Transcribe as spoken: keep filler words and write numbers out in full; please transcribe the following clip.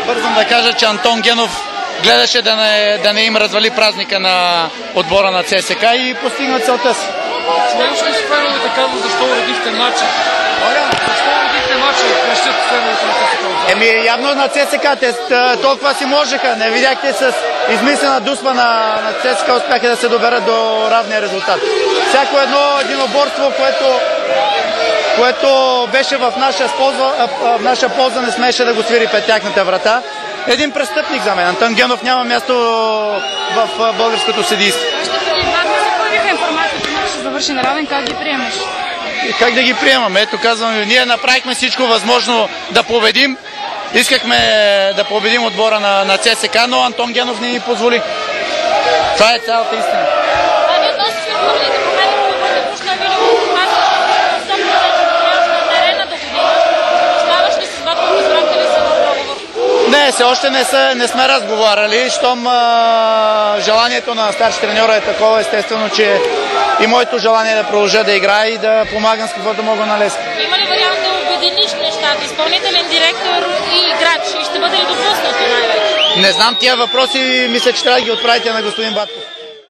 бързам да кажа, че Антон Генов гледаше да не, да не им развали празника на отбора на ЦСКА и постигна целта си. Можеш ли с феновете казва защо уредихте матча? Защо уредихте матча и крещят феновете на ЦСКА? Еми явно на ЦСКА, те толкова си можеха. Не видяхте с измислена дуспа на, на ЦСКА успяха да се доберат до равния резултат. Всяко едно единоборство, което, което беше в наша полза, в наша полза, не смеше да го свири пред тяхната врата. Един престъпник за мен. Антон Генов няма място в българското съдийство. Още преди два дни се появиха информацията, че ще завърши неравен. Как ги приемаш? Как да ги приемам? Ето казвам, ние направихме всичко възможно да победим. Искахме да победим отбора на, на ЦСКА, но Антон Генов не ни позволи. Това е цялата истина. А вие доста си отговорите промени, които пушна видео, показва, че сто процента на терена до година. Оставаш ли с двата, разбрахте ли са в договор? Не, все още не, са, не сме разговаряли. Щом а, желанието на старши треньора е такова, естествено, че и моето желание да продължа да играя и да помагам с каквото мога на леска. Има ли вариант да обединиш нещата? Изпълнителен директор и играч? И ще бъде ли допуснато най-вече? Не знам тия въпроси, мисля, че трябва да ги отправите на господин Батков.